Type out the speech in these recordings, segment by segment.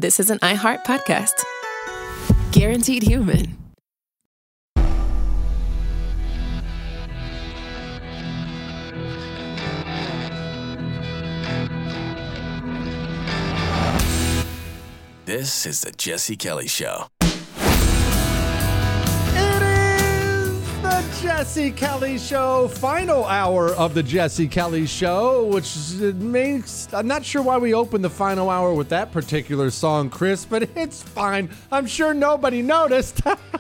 this is an iHeart podcast. Guaranteed Human. This is the Jesse Kelly Show. It is the Jesse Kelly Show, final hour of the Jesse Kelly Show, which makes, I'm not sure why we opened the final hour with that particular song, Chris, but it's fine. I'm sure nobody noticed.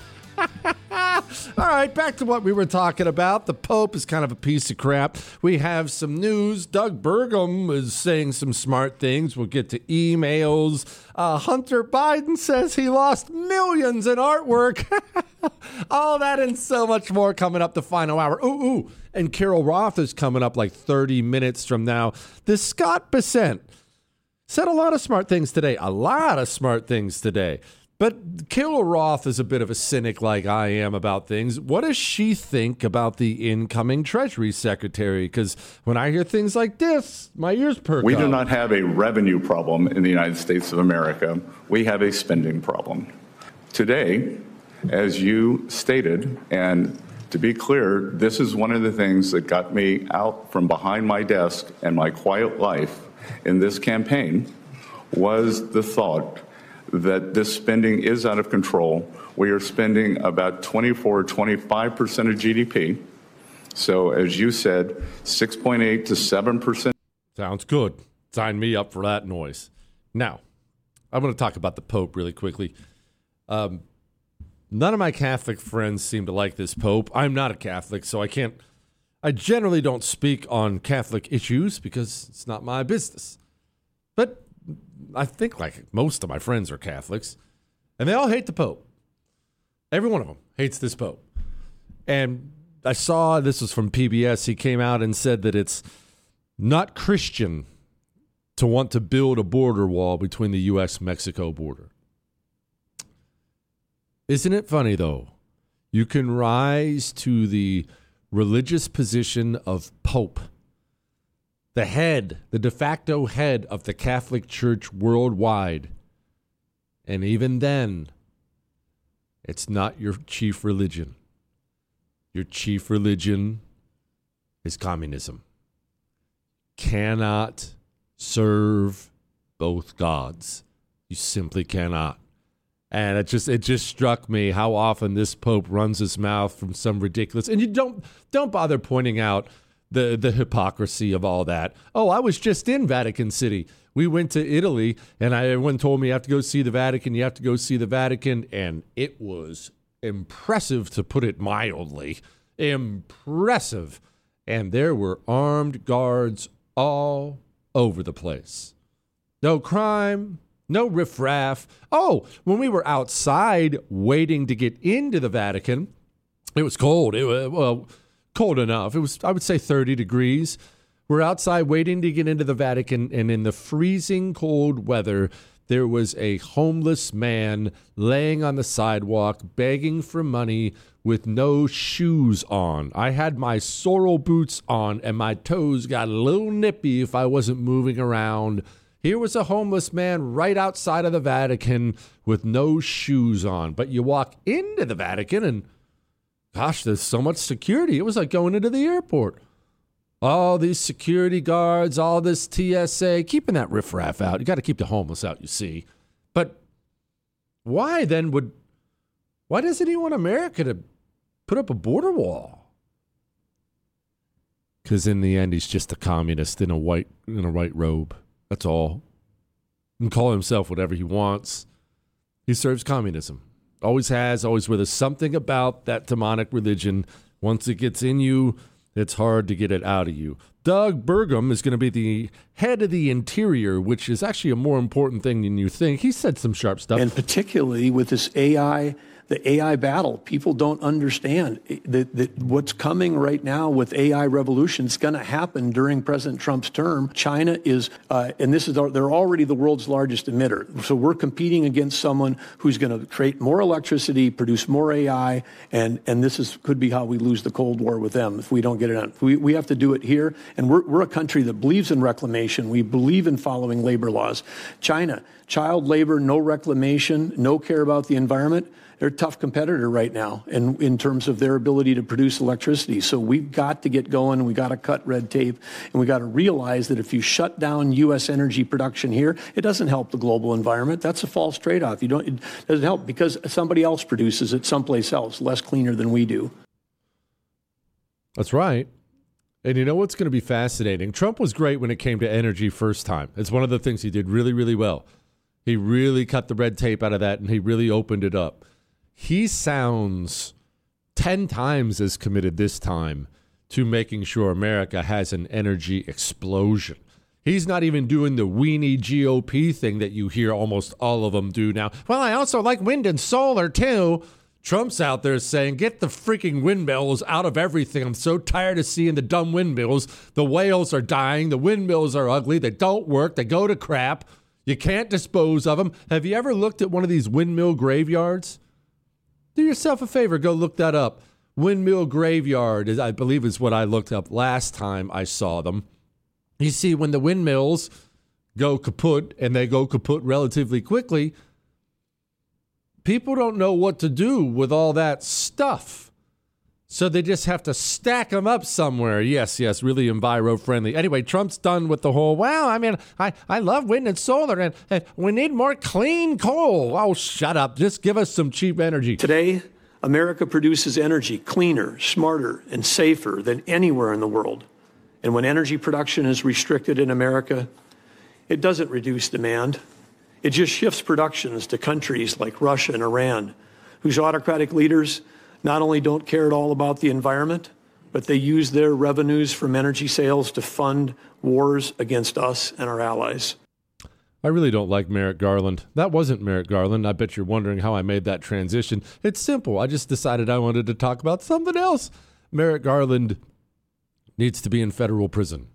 All right, back to what we were talking about. The Pope is kind of a piece of crap. We have some news. Doug Burgum is saying some smart things. We'll get to emails. Hunter Biden says he lost millions in artwork. All that and so much more coming up the final hour. Ooh. And Carol Roth is coming up like 30 minutes from now. This Scott Bessent said a lot of smart things today. But Carol Roth is a bit of a cynic like I am about things. What does she think about the incoming Treasury Secretary? Because when I hear things like this, my ears perk up. We do not have a revenue problem in the United States of America. We have a spending problem. Today, as you stated, and to be clear, this is one of the things that got me out from behind my desk and my quiet life in this campaign, was the thought that this spending is out of control. We are spending about 24 25% of GDP. So as you said, 6.8 to 7%. Sounds good. Sign me up for that noise. Now, I'm going to talk about the Pope really quickly. None of my Catholic friends seem to like this Pope. I'm not a Catholic, so I generally don't speak on Catholic issues because it's not my business. But I think like most of my friends are Catholics, and they all hate the Pope. Every one of them hates this Pope. And I saw, this was from PBS, he came out and said that it's not Christian to want to build a border wall between the U.S.-Mexico border. Isn't it funny, though? You can rise to the religious position of Pope, the head, the de facto head of the Catholic Church worldwide. And even then, it's not your chief religion. Your chief religion is communism. Cannot serve both gods. You simply cannot. And it just struck me how often this Pope runs his mouth from some ridiculous, and you don't bother pointing out the hypocrisy of all that. Oh, I was just in Vatican City. We went to Italy, and everyone told me you have to go see the Vatican. You have to go see the Vatican. And it was impressive, to put it mildly. Impressive. And there were armed guards all over the place. No crime, no riffraff. Oh, when we were outside waiting to get into the Vatican, it was cold. It was, well, cold enough. It was, I would say, 30 degrees. We're outside waiting to get into the Vatican, and in the freezing cold weather, there was a homeless man laying on the sidewalk begging for money with no shoes on. I had my sorrel boots on, and my toes got a little nippy if I wasn't moving around. Here was a homeless man right outside of the Vatican with no shoes on. But you walk into the Vatican, and gosh, there's so much security. It was like going into the airport. All these security guards, all this TSA, keeping that riffraff out. You got to keep the homeless out, you see. But why doesn't he want America to put up a border wall? Because in the end, he's just a communist in a white robe. That's all. He can call himself whatever he wants. He serves communism. Always has, always will. There's something about that demonic religion. Once it gets in you, it's hard to get it out of you. Doug Burgum is going to be the head of the Interior, which is actually a more important thing than you think. He said some sharp stuff. And particularly with this AI, the AI battle, people don't understand that what's coming right now with AI revolution is going to happen during President Trump's term. China is, and they're already the world's largest emitter. So we're competing against someone who's going to create more electricity, produce more AI, and this could be how we lose the Cold War with them if we don't get it on. We have to do it here, And we're a country that believes in reclamation. We believe in following labor laws. China, child labor, no reclamation, no care about the environment. They're a tough competitor right now in terms of their ability to produce electricity. So we've got to get going. We got to cut red tape. And we got to realize that if you shut down U.S. energy production here, it doesn't help the global environment. That's a false trade-off. It doesn't help because somebody else produces it someplace else, less cleaner than we do. That's right. And you know what's going to be fascinating? Trump was great when it came to energy first time. It's one of the things he did really, really well. He really cut the red tape out of that, and he really opened it up. He sounds 10 times as committed this time to making sure America has an energy explosion. He's not even doing the weenie GOP thing that you hear almost all of them do now. Well, I also like wind and solar, too. Trump's out there saying, get the freaking windmills out of everything. I'm so tired of seeing the dumb windmills. The whales are dying. The windmills are ugly. They don't work. They go to crap. You can't dispose of them. Have you ever looked at one of these windmill graveyards? Do yourself a favor. Go look that up. Windmill graveyard, I believe, is what I looked up last time I saw them. You see, when the windmills go kaput, and they go kaput relatively quickly, people don't know what to do with all that stuff. So they just have to stack them up somewhere. Yes, really enviro-friendly. Anyway, Trump's done with the whole, well, I mean, I love wind and solar, and we need more clean coal. Oh, shut up. Just give us some cheap energy. Today, America produces energy cleaner, smarter, and safer than anywhere in the world. And when energy production is restricted in America, it doesn't reduce demand. It just shifts productions to countries like Russia and Iran, whose autocratic leaders not only don't care at all about the environment, but they use their revenues from energy sales to fund wars against us and our allies. I really don't like Merrick Garland. That wasn't Merrick Garland. I bet you're wondering how I made that transition. It's simple. I just decided I wanted to talk about something else. Merrick Garland needs to be in federal prison.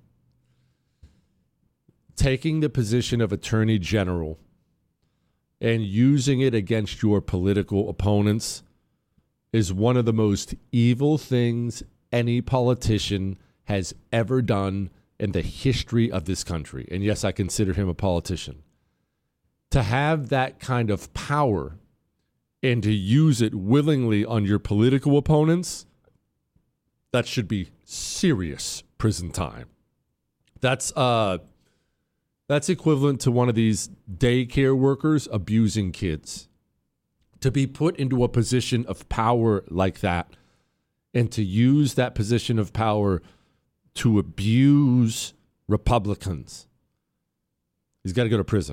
Taking the position of Attorney General and using it against your political opponents is one of the most evil things any politician has ever done in the history of this country. And yes, I consider him a politician. To have that kind of power and to use it willingly on your political opponents, that should be serious prison time. That's equivalent to one of these daycare workers abusing kids. To be put into a position of power like that and to use that position of power to abuse Republicans, he's got to go to prison.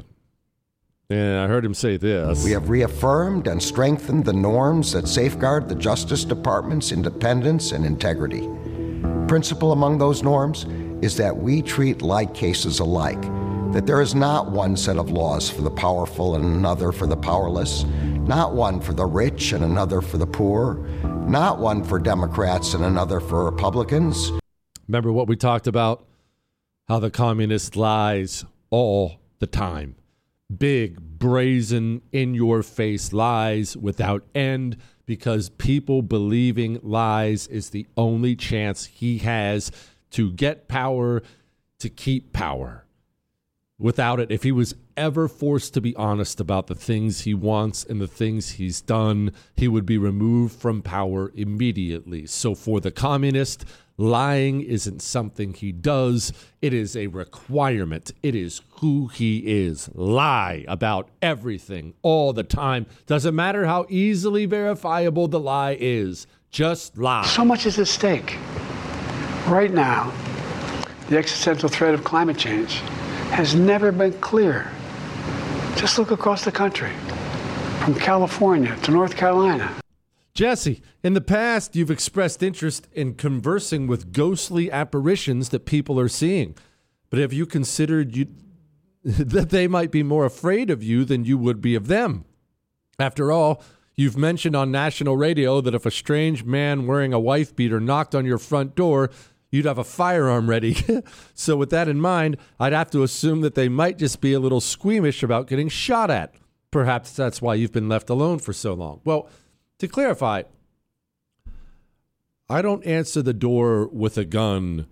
And I heard him say this. We have reaffirmed and strengthened the norms that safeguard the Justice Department's independence and integrity. Principal among those norms is that we treat like cases alike, that there is not one set of laws for the powerful and another for the powerless, not one for the rich and another for the poor, not one for Democrats and another for Republicans. Remember what we talked about? How the communist lies all the time. Big, brazen, in-your-face lies without end, because people believing lies is the only chance he has to get power, to keep power. Without it, if he was ever forced to be honest about the things he wants and the things he's done, he would be removed from power immediately. So for the communist, lying isn't something he does. It is a requirement. It is who he is. Lie about everything all the time. Doesn't matter how easily verifiable the lie is. Just lie. So much is at stake. Right now, the existential threat of climate change has never been clearer. Just look across the country, from California to North Carolina. Jesse, in the past, you've expressed interest in conversing with ghostly apparitions that people are seeing. But have you considered that they might be more afraid of you than you would be of them? After all, you've mentioned on national radio that if a strange man wearing a wife beater knocked on your front door, you'd have a firearm ready. So with that in mind, I'd have to assume that they might just be a little squeamish about getting shot at. Perhaps that's why you've been left alone for so long. Well, to clarify, I don't answer the door with a gun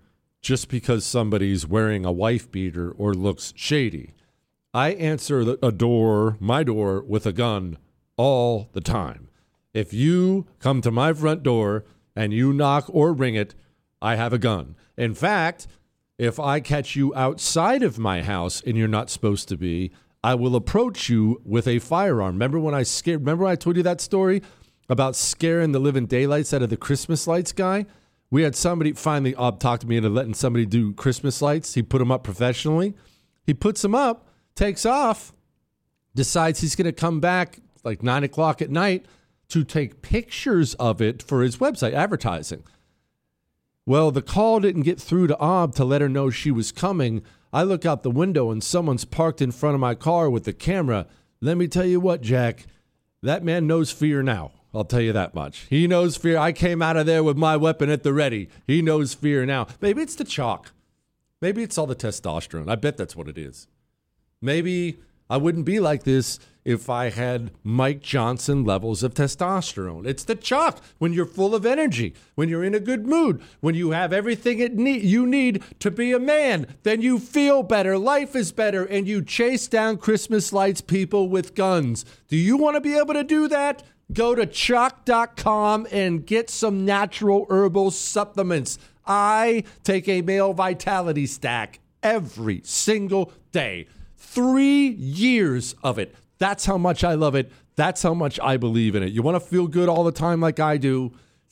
just because somebody's wearing a wife beater or looks shady. I answer my door with a gun all the time. If you come to my front door and you knock or ring it, I have a gun. In fact, if I catch you outside of my house and you're not supposed to be, I will approach you with a firearm. Remember when I told you that story about scaring the living daylights out of the Christmas lights guy? We had somebody finally talk to me into letting somebody do Christmas lights. He put them up professionally. He puts them up, takes off, decides he's going to come back like 9 o'clock at night to take pictures of it for his website advertising. Well, the call didn't get through to Ob to let her know she was coming. I look out the window and someone's parked in front of my car with the camera. Let me tell you what, Jack, that man knows fear now. I'll tell you that much. He knows fear. I came out of there with my weapon at the ready. He knows fear now. Maybe it's the chalk. Maybe it's all the testosterone. I bet that's what it is. Maybe I wouldn't be like this if I had Mike Johnson levels of testosterone. It's the chalk. When you're full of energy, when you're in a good mood, when you have everything you need to be a man, then you feel better, life is better, and you chase down Christmas lights people with guns. Do you want to be able to do that? Go to chalk.com and get some natural herbal supplements. I take a male vitality stack every single day. 3 years of it. That's how much I love it. That's how much I believe in it. You want to feel good all the time like I do?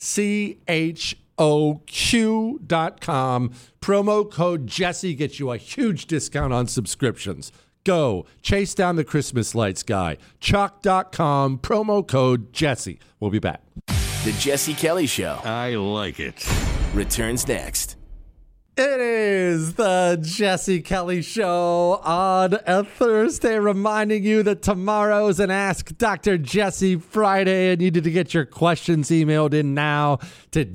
CHOQ.com. Promo code Jesse gets you a huge discount on subscriptions. Go. Chase down the Christmas lights guy. Chalk.com. Promo code Jesse. We'll be back. The Jesse Kelly Show I like it. returns next. It is the Jesse Kelly Show on a Thursday, reminding you that tomorrow's an Ask Dr. Jesse Friday, and you need to get your questions emailed in now to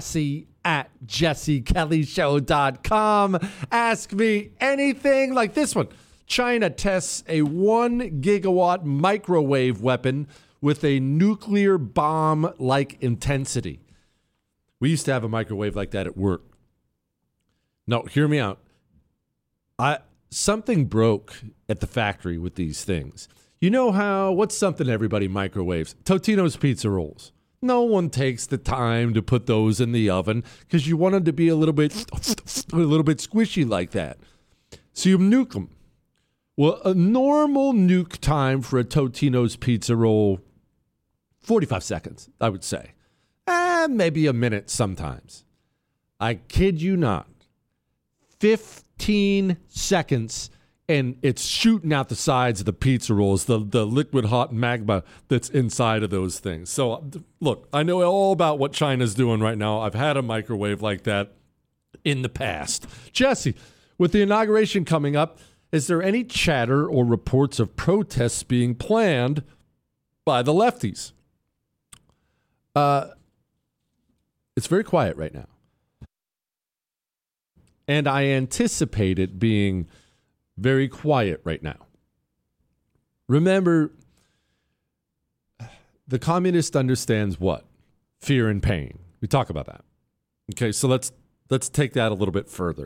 jesse@jessekellyshow.com. Ask me anything like this one. China tests a 1 gigawatt microwave weapon with a nuclear bomb-like intensity. We used to have a microwave like that at work. No, hear me out. Something broke at the factory with these things. You know what's something everybody microwaves? Totino's pizza rolls. No one takes the time to put those in the oven because you want them to be a little bit squishy like that. So you nuke them. Well, a normal nuke time for a Totino's pizza roll, 45 seconds, I would say. Maybe a minute sometimes. I kid you not. 15 seconds, and it's shooting out the sides of the pizza rolls, the liquid hot magma that's inside of those things. So, look, I know all about what China's doing right now. I've had a microwave like that in the past. Jesse, with the inauguration coming up, is there any chatter or reports of protests being planned by the lefties? It's very quiet right now. And I anticipate it being very quiet right now. Remember, the communist understands what? Fear and pain. We talk about that. Okay, so let's take that a little bit further.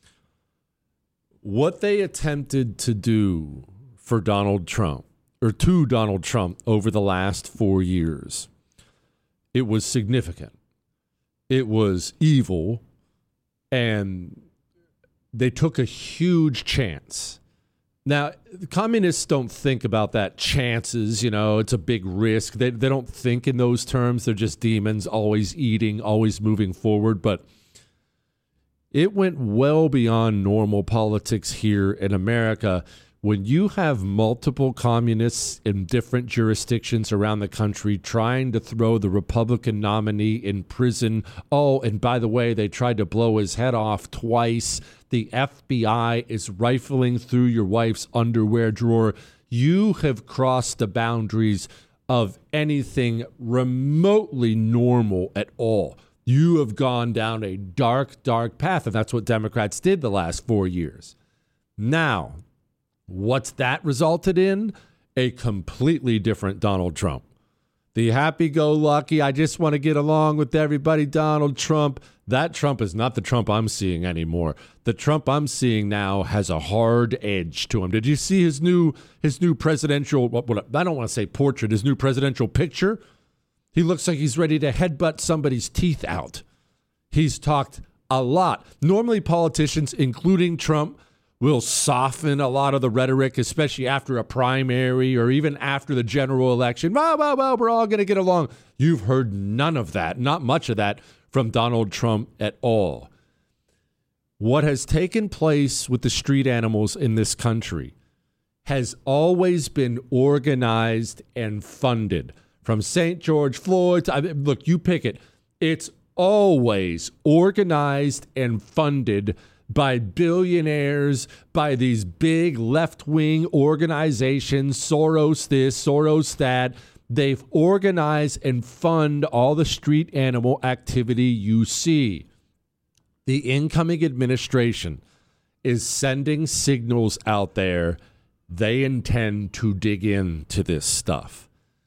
What they attempted to do for Donald Trump, or to Donald Trump over the last 4 years, it was significant. It was evil, and they took a huge chance. Now, the communists don't think about that chances, it's a big risk. They don't think in those terms. They're just demons, always eating, always moving forward. But it went well beyond normal politics here in America. When you have multiple communists in different jurisdictions around the country trying to throw the Republican nominee in prison. Oh, and by the way, they tried to blow his head off twice. The FBI is rifling through your wife's underwear drawer. You have crossed the boundaries of anything remotely normal at all. You have gone down a dark, dark path, and that's what Democrats did the last 4 years. Now, what's that resulted in? A completely different Donald Trump. The happy-go-lucky, I just want to get along with everybody, Donald Trump. That Trump is not the Trump I'm seeing anymore. The Trump I'm seeing now has a hard edge to him. Did you see his new presidential, I don't want to say portrait, his new presidential picture? He looks like he's ready to headbutt somebody's teeth out. He's talked a lot. Normally politicians, including Trump, will soften a lot of the rhetoric, especially after a primary or even after the general election. Well, we're all going to get along. You've heard none of that, not much of that from Donald Trump at all. What has taken place with the street animals in this country has always been organized and funded. From St. George Floyd to, look, you pick it. It's always organized and funded by billionaires, by these big left-wing organizations, Soros this, Soros that. They've organized and fund all the street animal activity you see. The incoming administration is sending signals out there. They intend to dig into this stuff.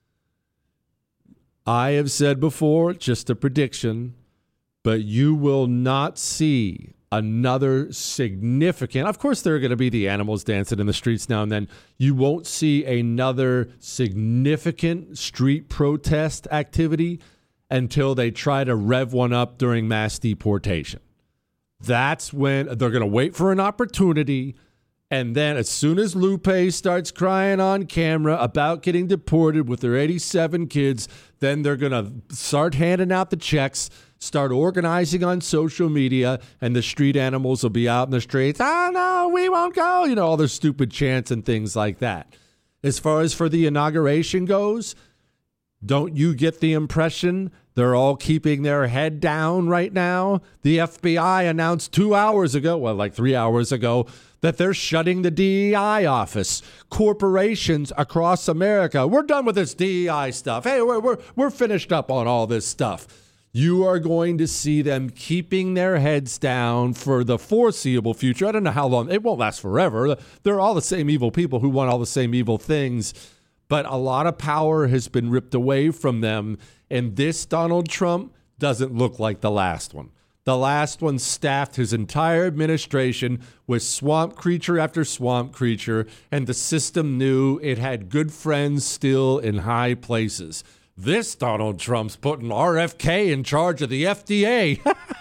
I have said before, just a prediction, but you will not see another significant, of course there are going to be the animals dancing in the streets now and then. You won't see another significant street protest activity until they try to rev one up during mass deportation. That's when they're going to wait for an opportunity. And then as soon as Lupe starts crying on camera about getting deported with their 87 kids, then they're going to start handing out the checks, start organizing on social media, and the street animals will be out in the streets. Oh, no, we won't go. You know, all their stupid chants and things like that. As far as for the inauguration goes, don't you get the impression they're all keeping their head down right now? The FBI announced 2 hours ago, well, like 3 hours ago, that they're shutting the DEI office. Corporations across America, we're done with this DEI stuff. Hey, we're finished up on all this stuff. You are going to see them keeping their heads down for the foreseeable future. I don't know how long. It won't last forever. They're all the same evil people who want all the same evil things. But a lot of power has been ripped away from them. And this Donald Trump doesn't look like the last one. The last one staffed his entire administration with swamp creature after swamp creature, and the system knew it had good friends still in high places. This Donald Trump's putting RFK in charge of the FDA.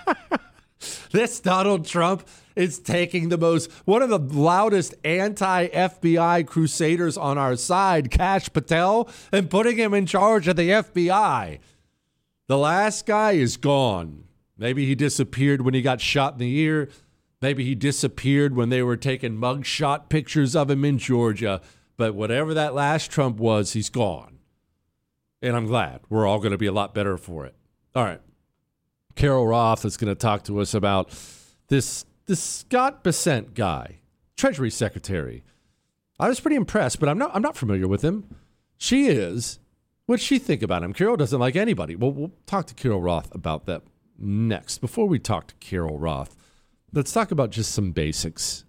This Donald Trump is taking one of the loudest anti-FBI crusaders on our side, Kash Patel, and putting him in charge of the FBI. The last guy is gone. Maybe he disappeared when he got shot in the ear. Maybe he disappeared when they were taking mugshot pictures of him in Georgia. But whatever that last Trump was, he's gone. And I'm glad. We're all going to be a lot better for it. All right. Carol Roth is going to talk to us about this Scott Bessent guy, Treasury Secretary. I was pretty impressed, but I'm not familiar with him. She is. What'd she think about him? Carol doesn't like anybody. Well, we'll talk to Carol Roth about that next. Before we talk to Carol Roth, let's talk about just some basics.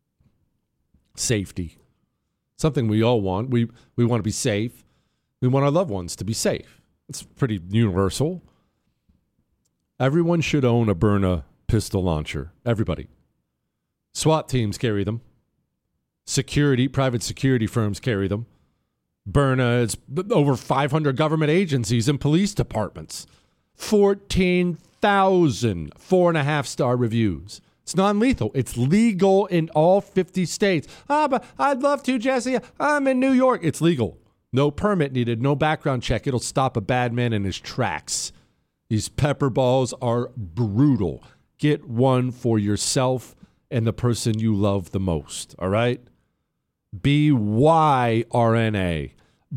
Safety. Something we all want. We want to be safe. We want our loved ones to be safe. It's pretty universal. Everyone should own a Byrna pistol launcher. Everybody. SWAT teams carry them. Private security firms carry them. Byrna, it's over 500 government agencies and police departments. 14,000 4.5-star reviews. It's non-lethal. It's legal in all 50 states. But I'd love to, Jesse. I'm in New York. It's legal. No permit needed. No background check. It'll stop a bad man in his tracks. These pepper balls are brutal. Get one for yourself and the person you love the most. All right? BYRNA.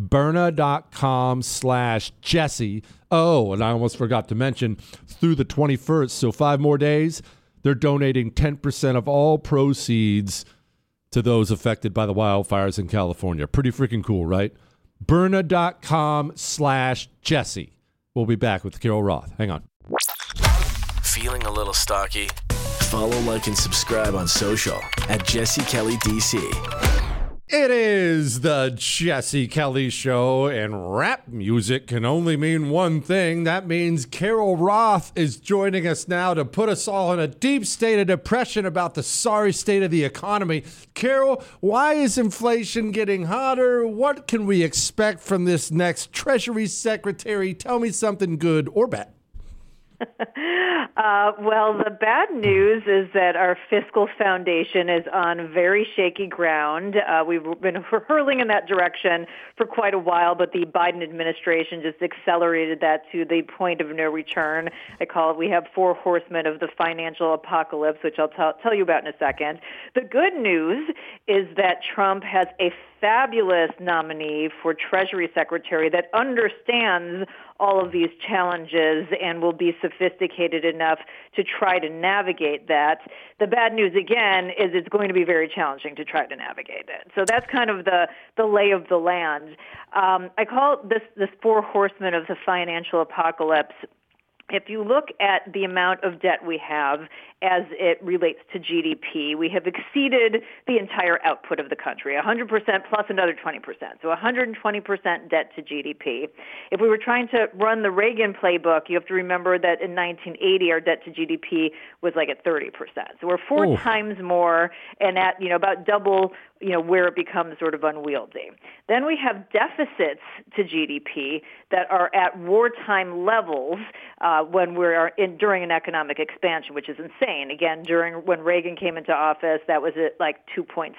Byrna.com/Jesse. Oh, and I almost forgot to mention, through the 21st, so 5 more days, they're donating 10% of all proceeds to those affected by the wildfires in California. Pretty freaking cool, right? Byrna.com/Jesse. We'll be back with Carol Roth. Hang on. Feeling a little stocky? Follow, like, and subscribe on social at Jesse Kelly DC. It is the Jesse Kelly Show, and rap music can only mean one thing. That means Carol Roth is joining us now to put us all in a deep state of depression about the sorry state of the economy. Carol, why is inflation getting hotter? What can we expect from this next Treasury Secretary? Tell me something good or bad. Well, the bad news is that our fiscal foundation is on very shaky ground. We've been hurling in that direction for quite a while, but the Biden administration just accelerated that to the point of no return. I call it, we have four horsemen of the financial apocalypse, which I'll tell you about in a second. The good news is that Trump has a fabulous nominee for Treasury Secretary that understands all of these challenges and will be sophisticated enough to try to navigate that. The bad news, again, is it's going to be very challenging to try to navigate it. So that's kind of the lay of the land. I call it this four horsemen of the financial apocalypse. If you look at the amount of debt we have as it relates to GDP, we have exceeded the entire output of the country, 100% plus another 20%, so 120% debt to GDP. If we were trying to run the Reagan playbook, you have to remember that in 1980, our debt to GDP was like at 30%. So we're four times more and at, about double, where it becomes sort of unwieldy. Then we have deficits to GDP that are at wartime levels when we're during an economic expansion, which is insane. Again, when Reagan came into office, that was at like 2.7%.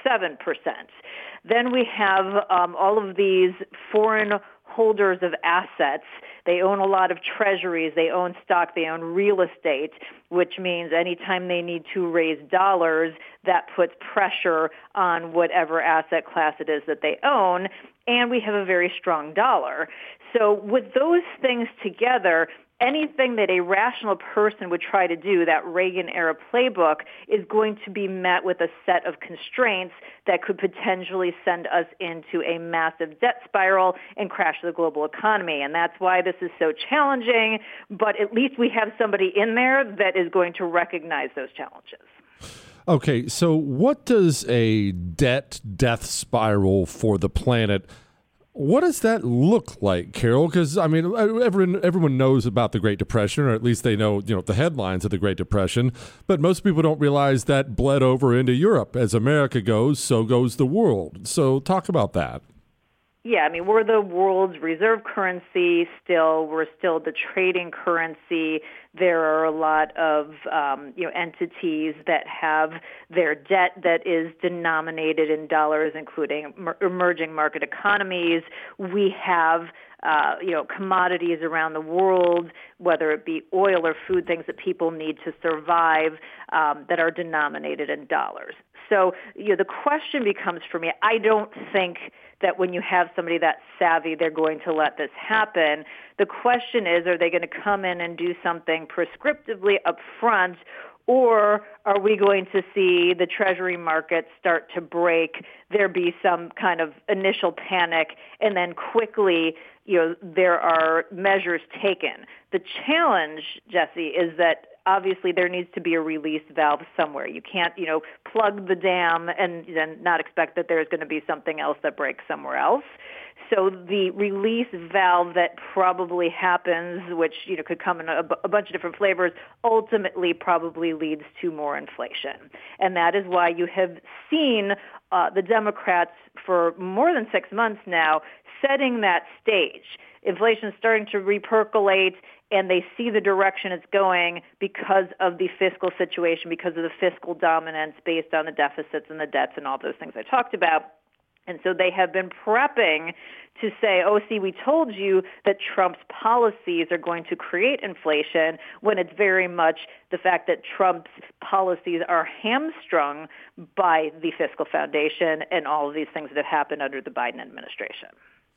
Then we have all of these foreign holders of assets. They own a lot of treasuries, they own stock, they own real estate, which means anytime they need to raise dollars, that puts pressure on whatever asset class it is that they own, and we have a very strong dollar. So with those things together, anything that a rational person would try to do, that Reagan-era playbook, is going to be met with a set of constraints that could potentially send us into a massive debt spiral and crash the global economy. And that's why this is so challenging, but at least we have somebody in there that is going to recognize those challenges. Okay, so what does a death spiral for the planet, what does that look like, Carol? Because, I mean, everyone knows about the Great Depression, or at least they know, the headlines of the Great Depression. But most people don't realize that bled over into Europe. As America goes, so goes the world. So talk about that. Yeah, I mean, we're the world's reserve currency still. We're still the trading currency. There are a lot of entities that have their debt that is denominated in dollars, including emerging market economies. We have commodities around the world, whether it be oil or food, things that people need to survive, that are denominated in dollars. So, the question becomes for me, I don't think that when you have somebody that savvy, they're going to let this happen. The question is, are they going to come in and do something prescriptively up front, or are we going to see the Treasury market start to break, there be some kind of initial panic, and then quickly, there are measures taken? The challenge, Jesse, is that obviously there needs to be a release valve somewhere. You can't, plug the dam and then not expect that there's going to be something else that breaks somewhere else. So the release valve that probably happens, which could come in a bunch of different flavors, ultimately probably leads to more inflation. And that is why you have seen the Democrats for more than 6 months now setting that stage. Inflation is starting to repercolate, and they see the direction it's going because of the fiscal situation, because of the fiscal dominance based on the deficits and the debts and all those things I talked about. And so they have been prepping to say, we told you that Trump's policies are going to create inflation, when it's very much the fact that Trump's policies are hamstrung by the fiscal foundation and all of these things that have happened under the Biden administration.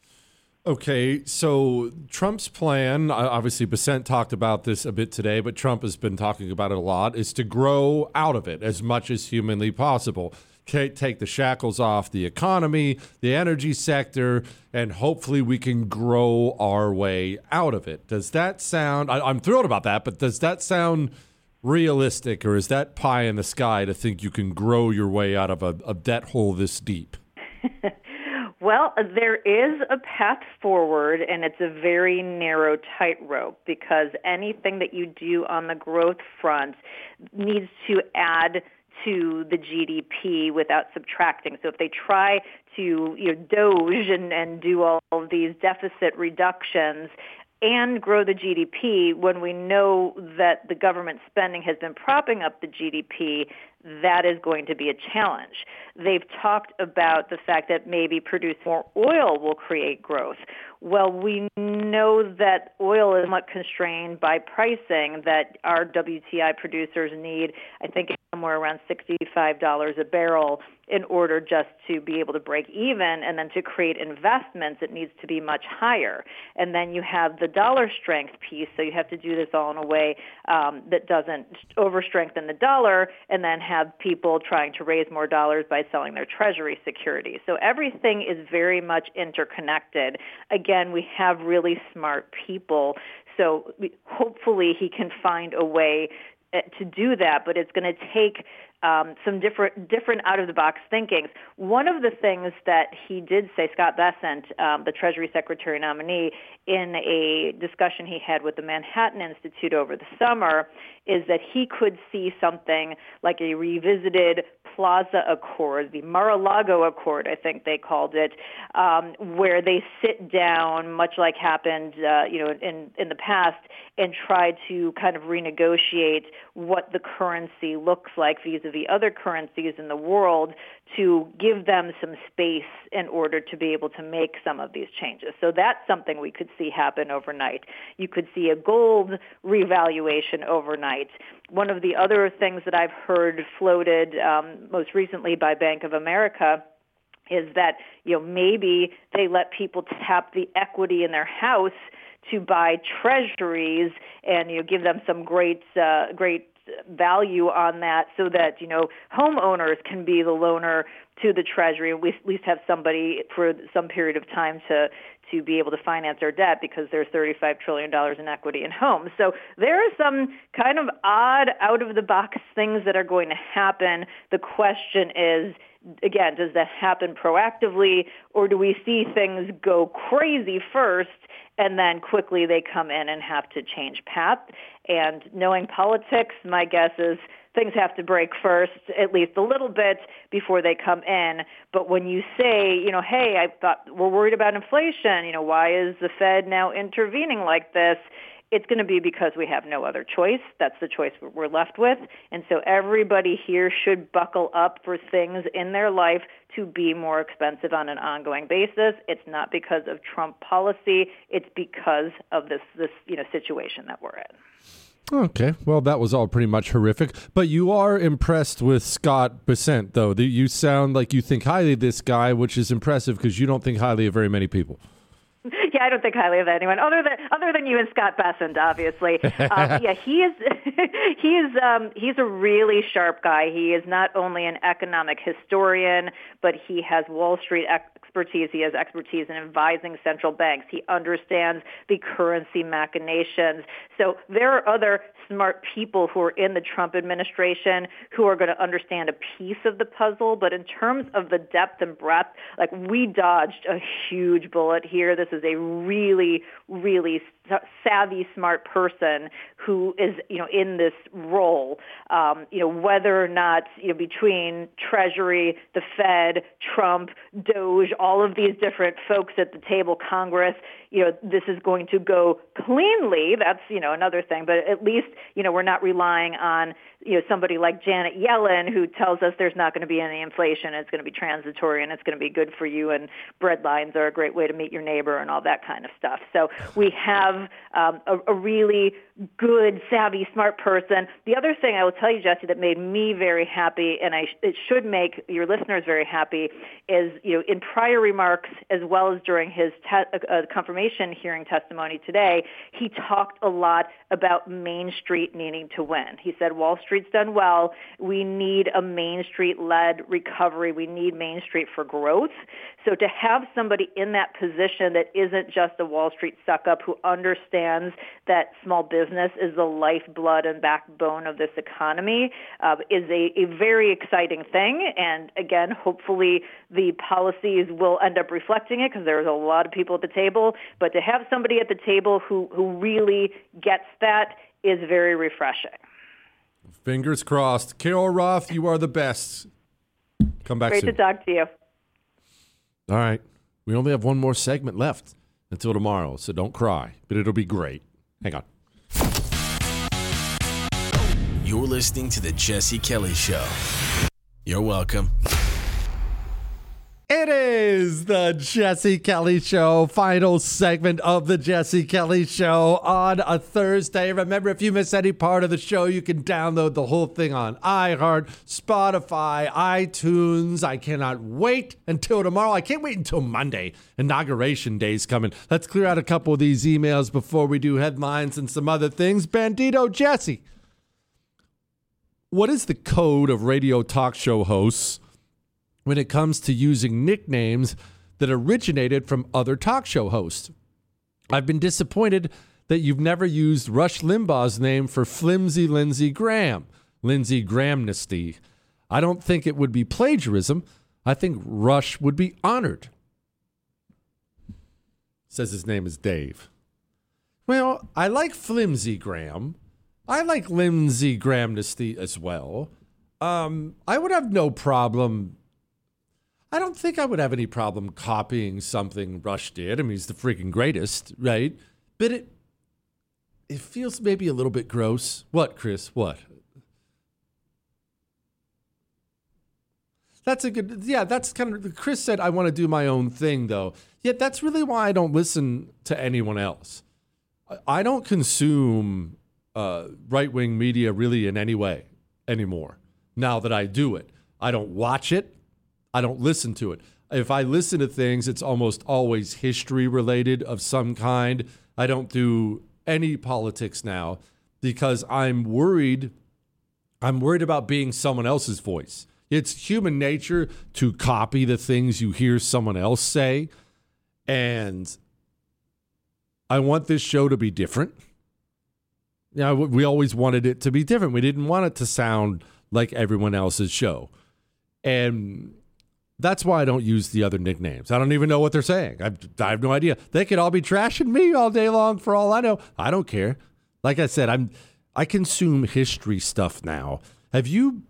Okay, so Trump's plan, obviously Bessent talked about this a bit today, but Trump has been talking about it a lot, is to grow out of it as much as humanly possible. Take the shackles off the economy, the energy sector, and hopefully we can grow our way out of it. Does that sound, I'm thrilled about that, but does that sound realistic, or is that pie in the sky to think you can grow your way out of a debt hole this deep? Well, there is a path forward, and it's a very narrow tightrope, because anything that you do on the growth front needs to add to the GDP without subtracting. So if they try to doge and do all of these deficit reductions and grow the GDP, when we know that the government spending has been propping up the GDP, that is going to be a challenge. They've talked about the fact that maybe producing more oil will create growth. Well, we know that oil is somewhat constrained by pricing, that our WTI producers need, I think, somewhere around $65 a barrel in order just to be able to break even, and then to create investments, it needs to be much higher. And then you have the dollar strength piece, so you have to do this all in a way that doesn't over-strengthen the dollar and then have people trying to raise more dollars by selling their treasury securities. So everything is very much interconnected. Again, we have really smart people, so hopefully he can find a way to do that, but it's going to take some different out-of-the-box thinking. One of the things that he did say, Scott Bessent, the Treasury Secretary nominee, in a discussion he had with the Manhattan Institute over the summer, is that he could see something like a revisited Plaza Accord, the Mar-a-Lago Accord, I think they called it, where they sit down, much like happened, in the past, and try to kind of renegotiate what the currency looks like vis-a-vis other currencies in the world, to give them some space in order to be able to make some of these changes. So that's something we could see happen overnight. You could see a gold revaluation overnight. One of the other things that I've heard floated most recently by Bank of America is that maybe they let people tap the equity in their house to buy treasuries and give them some great value on that, so that homeowners can be the loaner to the treasury, and we at least have somebody for some period of time to be able to finance their debt, because there's $35 trillion in equity in homes. So there are some kind of odd, out-of-the-box things that are going to happen. The question is, again, does that happen proactively, or do we see things go crazy first and then quickly they come in and have to change path? And knowing politics, my guess is things have to break first, at least a little bit, before they come in. But when you say, hey, I thought we're worried about inflation, why is the Fed now intervening like this? It's going to be because we have no other choice. That's the choice we're left with. And so everybody here should buckle up for things in their life to be more expensive on an ongoing basis. It's not because of Trump policy. It's because of this situation that we're in. Okay, well, that was all pretty much horrific. But you are impressed with Scott Bessent, though. You sound like you think highly of this guy, which is impressive because you don't think highly of very many people. Yeah, I don't think highly of anyone other than you and Scott Bessent, obviously. Yeah, he's a really sharp guy. He is not only an economic historian, but he has Wall Street expertise. He has expertise in advising central banks. He understands the currency machinations. So there are other smart people who are in the Trump administration who are going to understand a piece of the puzzle. But in terms of the depth and breadth, like, we dodged a huge bullet here. This is a really, really savvy, smart person who is, in this role. Whether or not, between Treasury, the Fed, Trump, Doge, all of these different folks at the table, Congress, this is going to go cleanly. That's, another thing. But at least, we're not relying on, somebody like Janet Yellen, who tells us there's not going to be any inflation, it's going to be transitory, and it's going to be good for you, and bread lines are a great way to meet your neighbor and all that kind of stuff. So we have a really good, savvy, smart person. The other thing I will tell you, Jesse, that made me very happy, and it should make your listeners very happy, is, in prior prior remarks, as well as during his confirmation hearing testimony today, he talked a lot about Main Street needing to win. He said Wall Street's done well. We need a Main Street-led recovery. We need Main Street for growth. So to have somebody in that position that isn't just a Wall Street suck-up who understands that small business is the lifeblood and backbone of this economy is a very exciting thing. And again, hopefully the policies will end up reflecting it because there's a lot of people at the table. But to have somebody at the table who really gets that is very refreshing. Fingers crossed. Carol Roth, you are the best. Come back soon. Great to talk to you. All right. We only have one more segment left until tomorrow, so don't cry, but it'll be great. Hang on. You're listening to The Jesse Kelly Show. You're welcome. It is the Jesse Kelly Show, final segment of the Jesse Kelly Show on a Thursday. Remember, if you miss any part of the show, you can download the whole thing on iHeart, Spotify, iTunes. I cannot wait until tomorrow. I can't wait until Monday. Inauguration Day's coming. Let's clear out a couple of these emails before we do headlines and some other things. Bandito Jesse, what is the code of radio talk show hosts when it comes to using nicknames that originated from other talk show hosts? I've been disappointed that you've never used Rush Limbaugh's name for Flimsy Lindsey Graham, Lindsey Grahamnesty. I don't think it would be plagiarism. I think Rush would be honored. Says his name is Dave. Well, I like Flimsy Graham. I like Lindsey Grahamnesty as well. I would have no problem. I don't think I would have any problem copying something Rush did. I mean, he's the freaking greatest, right? But it feels maybe a little bit gross. What, Chris? What? That's a good, yeah, that's kind of, Chris said, I want to do my own thing, though. Yet that's really why I don't listen to anyone else. I don't consume right-wing media really in any way anymore. Now that I do it, I don't watch it. I don't listen to it. If I listen to things, it's almost always history related of some kind. I don't do any politics now because I'm worried about being someone else's voice. It's human nature to copy the things you hear someone else say. And I want this show to be different. Yeah, we always wanted it to be different. We didn't want it to sound like everyone else's show. And that's why I don't use the other nicknames. I don't even know what they're saying. I have no idea. They could all be trashing me all day long for all I know. I don't care. Like I said, I consume history stuff now. Have you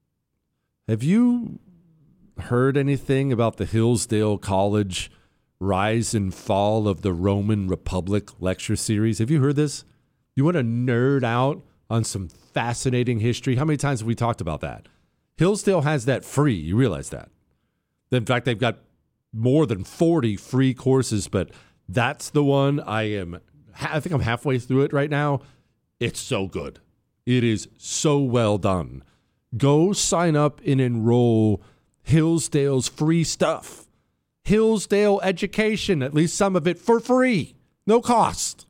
heard anything about the Hillsdale College Rise and Fall of the Roman Republic lecture series? Have you heard this? You want to nerd out on some fascinating history? How many times have we talked about that? Hillsdale has that free. You realize that? In fact, they've got more than 40 free courses, but that's the one I think I'm halfway through it right now. It's so good. It is so well done. Go sign up and enroll. Hillsdale's free stuff. Hillsdale education, at least some of it for free. No cost.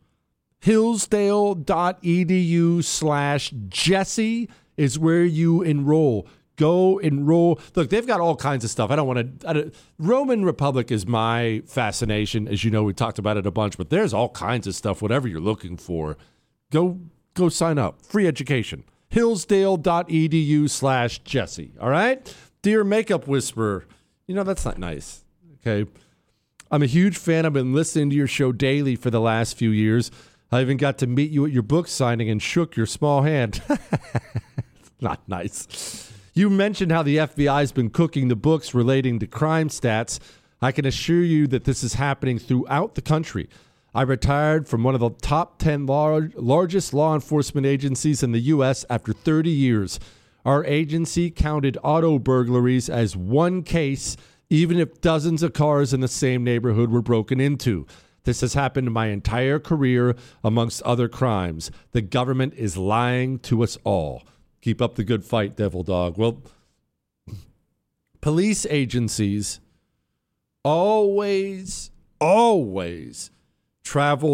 Hillsdale.edu/Jesse is where you enroll. Go enroll. Look, they've got all kinds of stuff. Roman Republic is my fascination. As you know, we talked about it a bunch, but there's all kinds of stuff, whatever you're looking for. Go sign up. Free education. Hillsdale.edu/Jesse. All right? Dear Makeup Whisperer, that's not nice. Okay. I'm a huge fan. I've been listening to your show daily for the last few years. I even got to meet you at your book signing and shook your small hand. Not nice. You mentioned how the FBI's been cooking the books relating to crime stats. I can assure you that this is happening throughout the country. I retired from one of the top 10 largest law enforcement agencies in the U.S. after 30 years. Our agency counted auto burglaries as one case, even if dozens of cars in the same neighborhood were broken into. This has happened my entire career amongst other crimes. The government is lying to us all. Keep up the good fight, Devil Dog. Well, police agencies always travel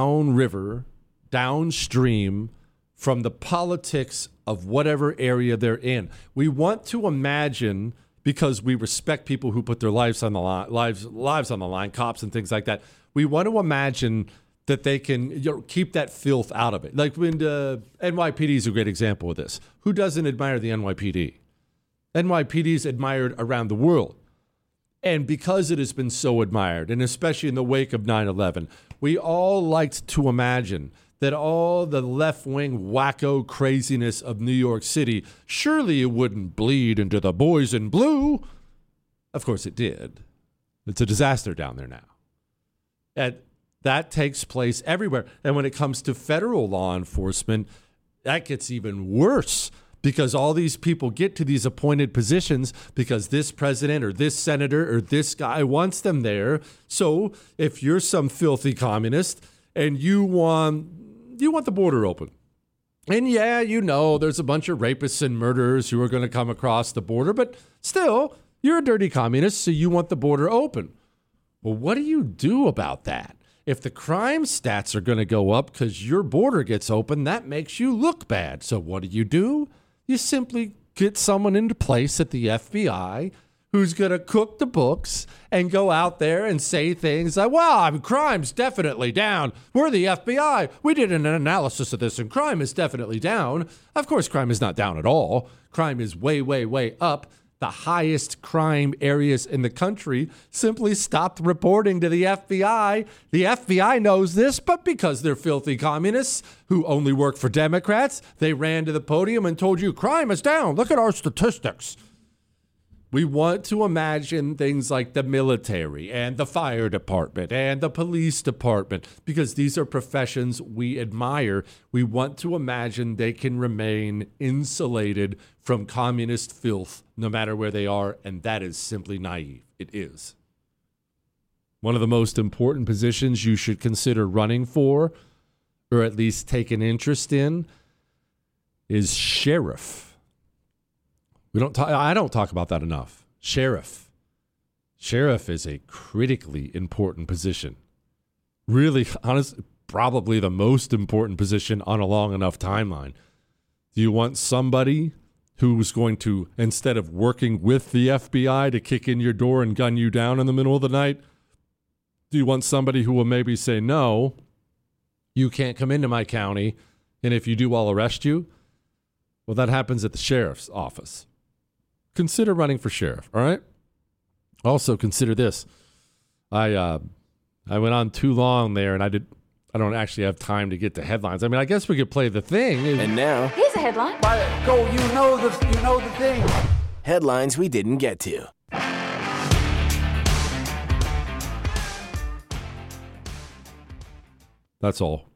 downstream from the politics of whatever area they're in. We want to imagine, because we respect people who put their lives on the line, cops and things like that. We want to imagine that they can keep that filth out of it. Like when NYPD is a great example of this. Who doesn't admire the NYPD? NYPD is admired around the world. And because it has been so admired, and especially in the wake of 9/11, we all liked to imagine that all the left-wing wacko craziness of New York City, surely it wouldn't bleed into the boys in blue. Of course it did. It's a disaster down there now. And that takes place everywhere. And when it comes to federal law enforcement, that gets even worse, because all these people get to these appointed positions because this president or this senator or this guy wants them there. So if you're some filthy communist and you want the border open, and yeah, there's a bunch of rapists and murderers who are going to come across the border, but still, you're a dirty communist, so you want the border open. Well, what do you do about that? If the crime stats are going to go up because your border gets open, that makes you look bad. So what do? You simply get someone into place at the FBI who's going to cook the books and go out there and say things like, well, crime's definitely down. We're the FBI. We did an analysis of this, and crime is definitely down. Of course, crime is not down at all. Crime is way, way, way up. The highest crime areas in the country simply stopped reporting to the FBI. The FBI knows this, but because they're filthy communists who only work for Democrats, they ran to the podium and told you crime is down. Look at our statistics. We want to imagine things like the military and the fire department and the police department, because these are professions we admire. We want to imagine they can remain insulated from communist filth no matter where they are, and that is simply naive. It is. One of the most important positions you should consider running for, or at least take an interest in, is sheriff. I don't talk about that enough. Sheriff. Sheriff is a critically important position. Really, honestly, probably the most important position on a long enough timeline. Do you want somebody who's going to, instead of working with the FBI to kick in your door and gun you down in the middle of the night, do you want somebody who will maybe say, no, you can't come into my county, and if you do, I'll arrest you? Well, that happens at the sheriff's office. Consider running for sheriff, all right? Also, consider this. I went on too long there, and I don't actually have time to get to headlines. I mean, I guess we could play the thing. And now, here's a headline. Go, you know the thing. Headlines we didn't get to. That's all.